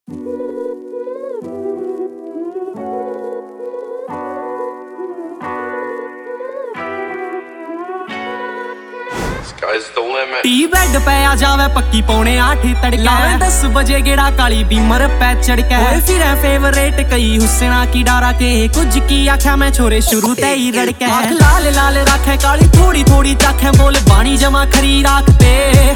T bed पे आ जावे पक्की पौने 8 तड़का 10 बजे गेड़ा काली बीमर पे चढ़के फिर फेवरेट कई हुसैना की डारा के कुछ की आख्या मैं छोरे शुरू ते ही रड़के लाल लाल राखे काली थोड़ी थोड़ी चाखे बोल बाणी जमा खरी राखते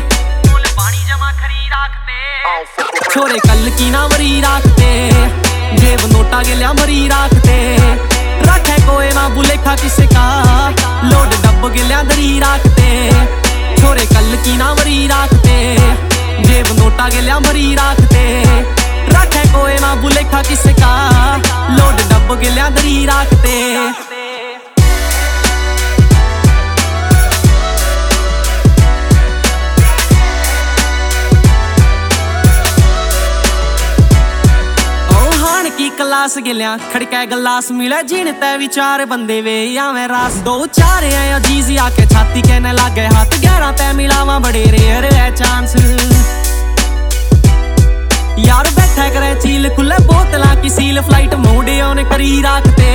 छोरे कल की ना मरी राखते जेब नोटा गिल्या मरी राखते रखे कोई ना बुलेखा किसे का लोड डब गिल्या दरी राखते छोरे कल की ना मरी राखते जेब नोटा गिल्या मरी राखते रखे कोई ना बुलेखा किसे का लोड डब गिल्या दरी राखते की क्लास गिल्या खड़के गलास मिले जिन ते विचार बंदे वे या मैं रास दो चार है अजीज आके छाती कहने लागे हाथ गहरा ते मिलावा बड़े रेयर है चांस यार बैठा करे चील खुले बोतला की सील फ्लाइट मोडे ऑन करी राखते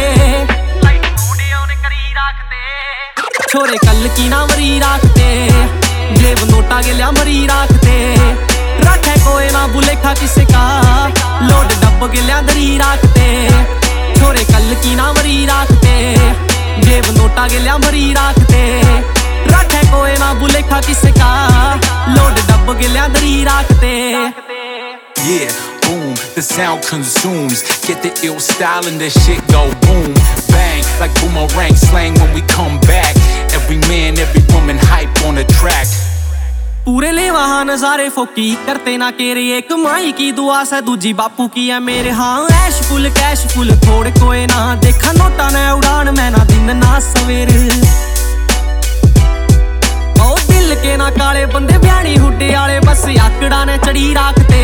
छोरे कल की ना मरी राखते जेब नोटा गिल्या मरी राखते रखे कोई ना बुलेखा किसे का लोड डब गिल्या दरी राखते छोरे कल की ना मरी राखते जेब नोटा गिल्या मरी राखते रखे कोई ना बुलेखा किसे का लोड डब गिल्या दरी राखते Yeah, boom, the sound consumes. Get the ill style and that shit go boom, bang, like boomerang slang when we come back. Every man, every woman hype on the track. पूरे ले वहाँ नजारे फोकी करते ना केरे एक माई की दुआ से दूजी बापू की है मेरे हाँ ऐश फुल कैश फुल थोड़े कोई ना देखा नोटा ने उड़ान मैं ना दिन ना सवेरे ओ दिल के ना काले बंदे ब्याणी हुड्डे आले बस आकड़ा ने चढ़ी राखते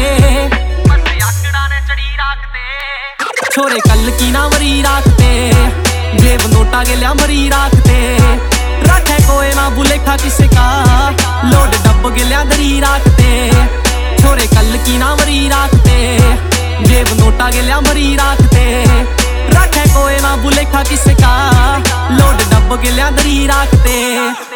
छोरे कल की ना मरी राखते जेब नोटा गिल्या मरी राखते रखे कोई ना बुलेखा किसे का लोड डब गिल्या दरी राखते छोरे कल की ना मरी राखते जेब नोटा गिल्या मरी राखते रखे कोई ना बुलेखा किसे का लोड डब गिल्या दरी राखते